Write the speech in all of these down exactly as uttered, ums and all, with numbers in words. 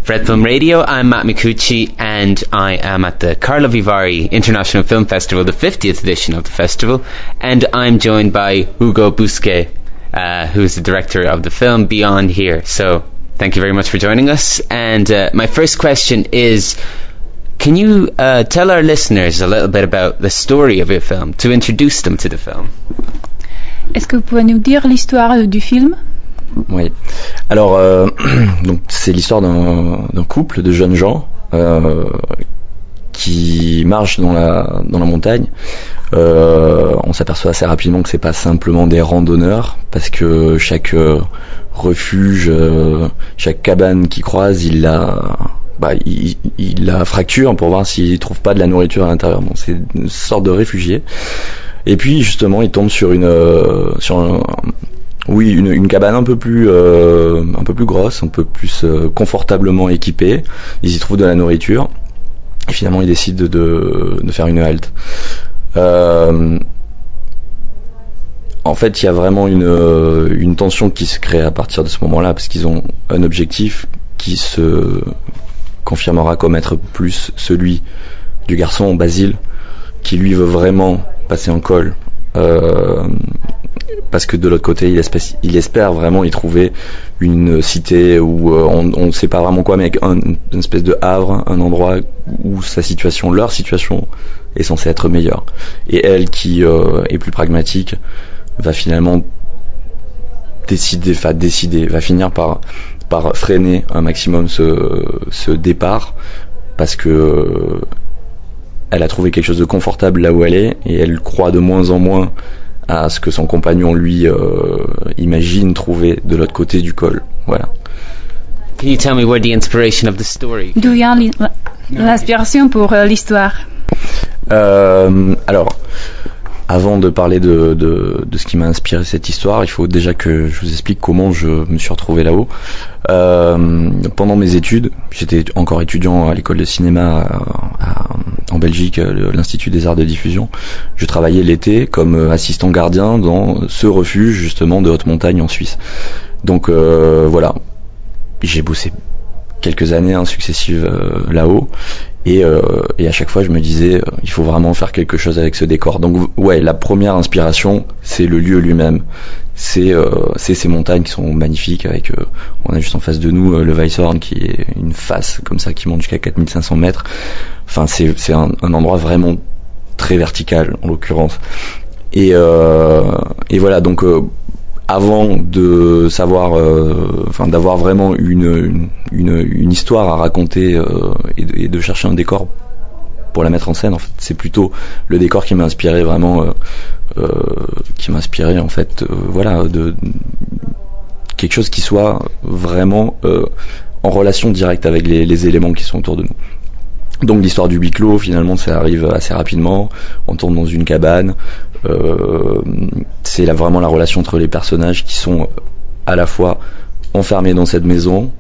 Fred Film Radio. I'm Matt Micucci, and I am at the Carlo Vivari International Film Festival, the fiftieth edition of the festival, and I'm joined by Hugo Busquet, uh, who's the director of the film Beyond Here. So thank you very much for joining us. And uh, my first question is, can you uh, tell our listeners a little bit about the story of your film, to introduce them to the film? Est-ce que vous pouvez nous dire l'histoire du film? Oui. Alors, euh, donc c'est l'histoire d'un, d'un couple de jeunes gens euh, qui marchent dans la dans la montagne. Euh, on s'aperçoit assez rapidement que c'est pas simplement des randonneurs, parce que chaque euh, refuge, euh, chaque cabane qu'ils croisent, il la bah, il, il la fracture pour voir s'ils trouvent pas de la nourriture à l'intérieur. Donc c'est une sorte de réfugiés. Et puis justement, ils tombent sur une euh, sur un, oui une, une cabane un peu plus euh, un peu plus grosse, un peu plus euh, confortablement équipée. Ils y trouvent de la nourriture. Et finalement, ils décident de de, de faire une halte. Euh, en fait, il y a vraiment une une tension qui se crée à partir de ce moment-là, parce qu'ils ont un objectif qui se confirmera comme être plus celui du garçon Basile, qui lui veut vraiment passer en col, euh, parce que de l'autre côté il espère, il espère vraiment y trouver une cité où euh, on ne sait pas vraiment quoi, mais un, une espèce de havre, un endroit où sa situation, leur situation est censée être meilleure. Et elle, qui euh, est plus pragmatique, va finalement décider, enfin décider, va finir par par freiner un maximum ce ce départ, parce que elle a trouvé quelque chose de confortable là où elle est, et elle croit de moins en moins à ce que son compagnon lui euh, imagine trouver de l'autre côté du col. Voilà. Can you tell me where the inspiration of the story? D'où vient l'inspiration pour euh, l'histoire? Euh, alors, avant de parler de, de, de ce qui m'a inspiré cette histoire, il faut déjà que je vous explique comment je me suis retrouvé là-haut. Euh, pendant mes études, j'étais encore étudiant à l'école de cinéma à, à, en Belgique, l'Institut des Arts de Diffusion. Je travaillais l'été comme assistant gardien dans ce refuge justement de haute montagne en Suisse. Donc euh, voilà, j'ai bossé quelques années hein, successives euh, là-haut. Et, euh, et à chaque fois, je me disais, euh, il faut vraiment faire quelque chose avec ce décor. Donc, ouais, la première inspiration, c'est le lieu lui-même. C'est, euh, c'est ces montagnes qui sont magnifiques. Avec, euh, on a juste en face de nous euh, le Weisshorn, qui est une face comme ça qui monte jusqu'à quatre mille cinq cents mètres. Enfin, c'est, c'est un, un endroit vraiment très vertical, en l'occurrence. Et, euh, et voilà, donc. Euh, Avant de savoir, euh, enfin d'avoir vraiment une, une une histoire à raconter euh, et, de, et de chercher un décor pour la mettre en scène, en fait, c'est plutôt le décor qui m'a inspiré vraiment, euh, euh, qui m'a inspiré en fait, euh, voilà, de, de quelque chose qui soit vraiment euh, en relation directe avec les, les éléments qui sont autour de nous. Donc l'histoire du huis clos, finalement, ça arrive assez rapidement. On tourne dans une cabane. Euh, c'est là vraiment la relation entre les personnages qui sont à la fois enfermés dans cette maison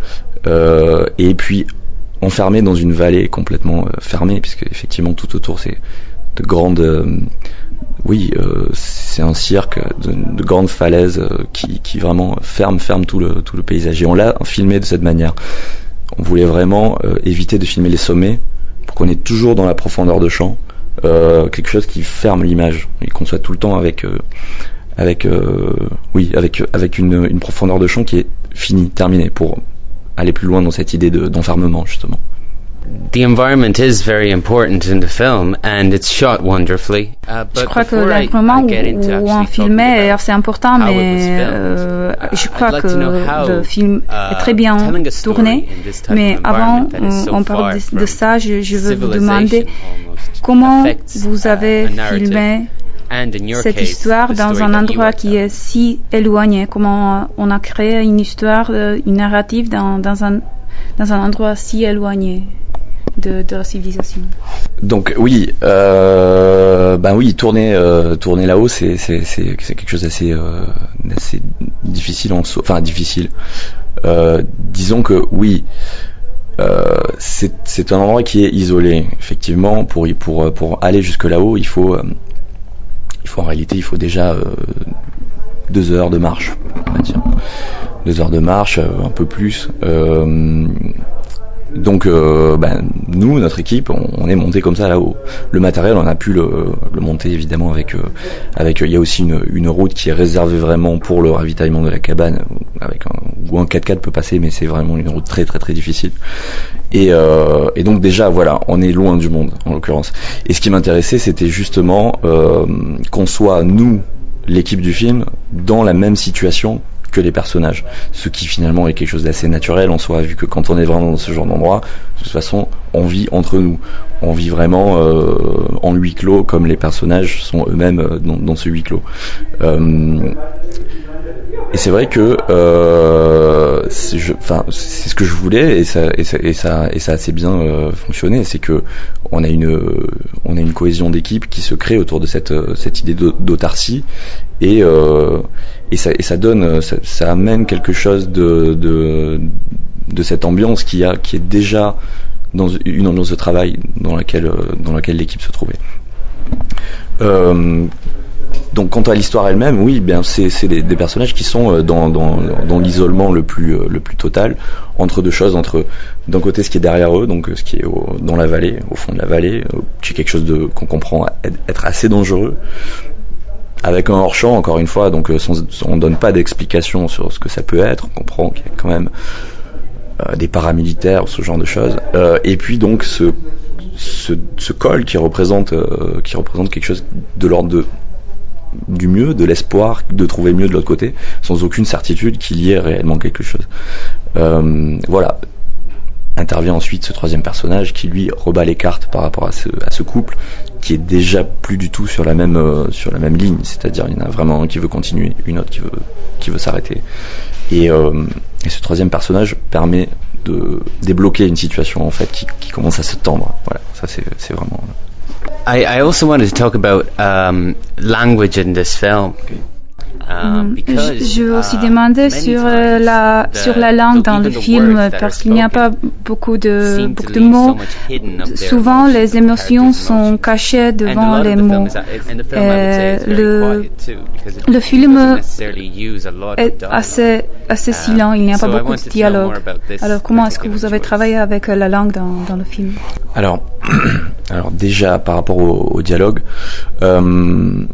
euh, et puis enfermés dans une vallée complètement euh, fermée, puisque effectivement tout autour c'est de grandes, euh, oui, euh, c'est un cirque de, de grandes falaises euh, qui, qui vraiment ferment, ferment tout le tout le paysage. Et on l'a filmé de cette manière. On voulait vraiment euh, éviter de filmer les sommets pour qu'on est toujours dans la profondeur de champ, euh, quelque chose qui ferme l'image et qu'on soit tout le temps avec, euh, avec, euh, oui, avec avec une, une profondeur de champ qui est finie, terminée, pour aller plus loin dans cette idée de, d'enfermement justement. The environment is very important in the film, and it's shot wonderfully. Uh, but je crois que l'environnement où, où on filmait est assez important, mais euh, je crois like que le film est très bien tourné. Mais avant on, on parle de, de ça, je, je veux vous demander comment vous avez filmé cette histoire dans un endroit qui est si éloigné. Comment on a créé une histoire, une narrative dans, dans, un, dans un endroit si éloigné de, de la civilisation. Donc oui, euh, ben oui, tourner, euh, tourner là-haut, c'est, c'est, c'est, c'est quelque chose d'assez, euh, d'assez difficile en so- enfin difficile. Euh, disons que oui, euh, c'est, c'est un endroit qui est isolé. Effectivement, pour pour pour aller jusque là-haut, il faut, euh, il faut en réalité, il faut déjà euh, deux heures de marche, on va dire. Deux heures de marche, euh, un peu plus. Euh, donc euh, ben, nous, notre équipe, on, on est monté comme ça là-haut. Le matériel, on a pu le, le monter évidemment avec, euh, avec. Il y a aussi une, une route qui est réservée vraiment pour le ravitaillement de la cabane, avec un, où un quatre-quatre peut passer, mais c'est vraiment une route très très très difficile. Et, euh, et donc déjà, voilà, on est loin du monde en l'occurrence. Et ce qui m'intéressait, c'était justement euh, qu'on soit nous, l'équipe du film, dans la même situation que les personnages, ce qui finalement est quelque chose d'assez naturel en soi, vu que quand on est vraiment dans ce genre d'endroit, de toute façon, on vit entre nous, on vit vraiment euh, en huis clos, comme les personnages sont eux-mêmes dans, dans ce huis clos. Euh, et c'est vrai que euh, c'est, je, enfin, c'est ce que je voulais, et ça, et ça, et ça, et ça a assez bien euh, fonctionné. C'est que on a une, on a une cohésion d'équipe qui se crée autour de cette, cette idée d'autarcie, et euh, et ça, et ça donne, ça, ça amène quelque chose de, de, de cette ambiance qui a, qui est déjà dans une ambiance de travail dans laquelle, dans laquelle l'équipe se trouvait. Euh, Donc quant à l'histoire elle-même, oui, bien c'est, c'est des, des personnages qui sont dans, dans, dans l'isolement le plus, le plus total, entre deux choses, entre d'un côté ce qui est derrière eux, donc ce qui est au, dans la vallée, au fond de la vallée, qui est quelque chose de, qu'on comprend être assez dangereux, avec un hors-champ, encore une fois, donc sans, on donne pas d'explication sur ce que ça peut être, on comprend qu'il y a quand même euh, des paramilitaires, ce genre de choses, euh, et puis donc ce, ce, ce col qui représente, euh, qui représente quelque chose de l'ordre de du mieux, de l'espoir de trouver mieux de l'autre côté, sans aucune certitude qu'il y ait réellement quelque chose. Euh, voilà. Intervient ensuite ce troisième personnage qui lui rebat les cartes par rapport à ce, à ce couple, qui est déjà plus du tout sur la même, euh, sur la même ligne, c'est-à-dire il y en a vraiment un qui veut continuer, une autre qui veut, qui veut s'arrêter. Et, euh, et ce troisième personnage permet de débloquer une situation en fait qui, qui commence à se tendre. Voilà, ça c'est, c'est vraiment. I, I also wanted to talk about um, language in this film. Um, je, je veux aussi demander sur euh, la sur la langue dans le film, parce qu'il n'y a pas beaucoup de beaucoup de mots. Souvent, les émotions sont cachées devant les mots. Euh, le le film est assez assez silent. Il n'y a pas beaucoup de dialogue. Alors, comment est-ce que vous avez travaillé avec la langue dans dans le film? Alors, alors déjà par rapport au, au dialogue. Euh,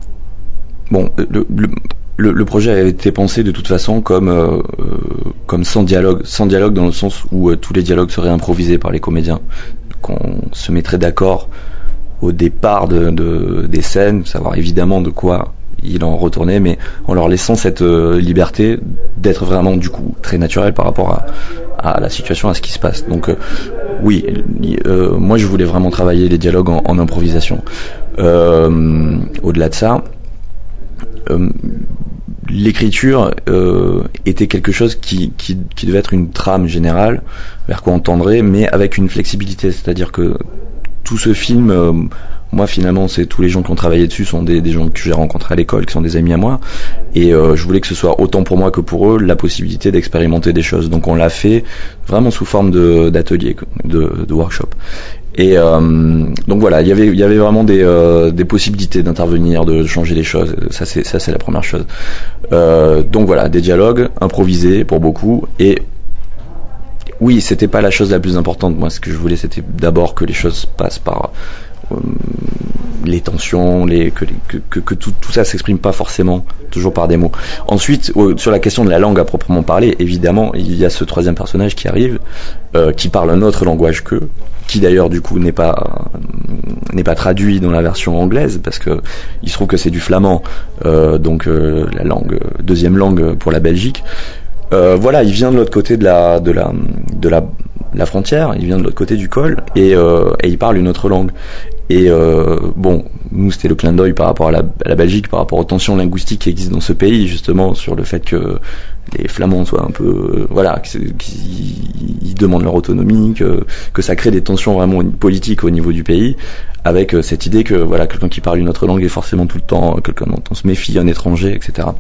Bon, le, le, le projet a été pensé de toute façon comme euh, comme sans dialogue, sans dialogue dans le sens où euh, tous les dialogues seraient improvisés par les comédiens, qu'on se mettrait d'accord au départ de, de des scènes, savoir évidemment de quoi il en retournait, mais en leur laissant cette euh, liberté d'être vraiment du coup très naturel par rapport à, à la situation, à ce qui se passe. Donc euh, oui, euh, moi je voulais vraiment travailler les dialogues en, en improvisation. Euh, au-delà de ça. Euh, l'écriture euh, était quelque chose qui, qui, qui devait être une trame générale vers quoi on tendrait, mais avec une flexibilité, c'est-à-dire que tout ce film, euh, moi finalement c'est tous les gens qui ont travaillé dessus sont des, des gens que j'ai rencontrés à l'école, qui sont des amis à moi, et euh, je voulais que ce soit autant pour moi que pour eux la possibilité d'expérimenter des choses, donc on l'a fait vraiment sous forme de, d'atelier, de, de workshop. Et euh, donc voilà, il y avait il y avait vraiment des euh, des possibilités d'intervenir, de changer les choses. Ça c'est ça c'est la première chose. Euh, donc voilà, des dialogues improvisés pour beaucoup. Et oui, c'était pas la chose la plus importante. Moi, ce que je voulais, c'était d'abord que les choses passent par euh, les tensions, les que, que que que tout tout ça s'exprime pas forcément toujours par des mots. Ensuite, euh, sur la question de la langue à proprement parler, évidemment, il y a ce troisième personnage qui arrive, euh, qui parle un autre langage qu'eux, qui d'ailleurs du coup n'est pas n'est pas traduit dans la version anglaise parce que il se trouve que c'est du flamand, euh, donc euh, la langue deuxième langue pour la Belgique. Euh, voilà, il vient de l'autre côté de la de la de la, la frontière, il vient de l'autre côté du col et euh, et il parle une autre langue. Et euh, bon, nous c'était le clin d'œil par rapport à la, à la Belgique, par rapport aux tensions linguistiques qui existent dans ce pays, justement sur le fait que les Flamands soient un peu, euh, voilà, qu'ils, qu'ils demandent leur autonomie, que, que ça crée des tensions vraiment politiques au niveau du pays, avec euh, cette idée que voilà, quelqu'un qui parle une autre langue est forcément tout le temps quelqu'un dont on se méfie, un étranger, et cetera.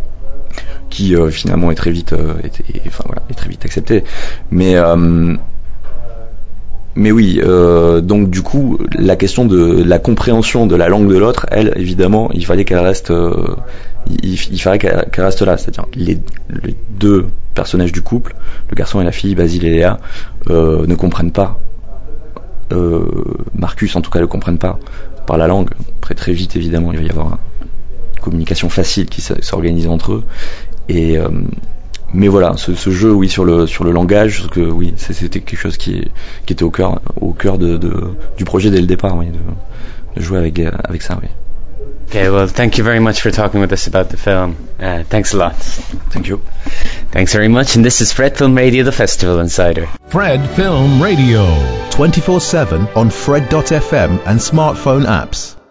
Qui euh, finalement est très vite, euh, est, est, enfin voilà, est très vite accepté. Mais euh, Mais oui, euh, donc du coup, la question de la compréhension de la langue de l'autre, elle, évidemment, il fallait qu'elle reste, euh, il, il fallait qu'elle, qu'elle reste là, c'est-à-dire les, les deux personnages du couple, le garçon et la fille, Basile et Léa, euh, ne comprennent pas. Euh, Marcus en tout cas ne comprennent pas par la langue. Très très vite évidemment il va y avoir une communication facile qui s'organise entre eux. Et euh, mais voilà, ce, ce jeu oui sur le sur le langage, que oui c'était quelque chose qui qui était au cœur au cœur de, de du projet dès le départ, oui, de, de jouer avec avec ça, oui. Okay, well, thank you very much for talking with us about the film. Uh, thanks a lot. Thank you. Thanks very much, and this is Fred Film Radio, the Festival Insider. Fred Film Radio, twenty-four seven on Fred dot f m and smartphone apps.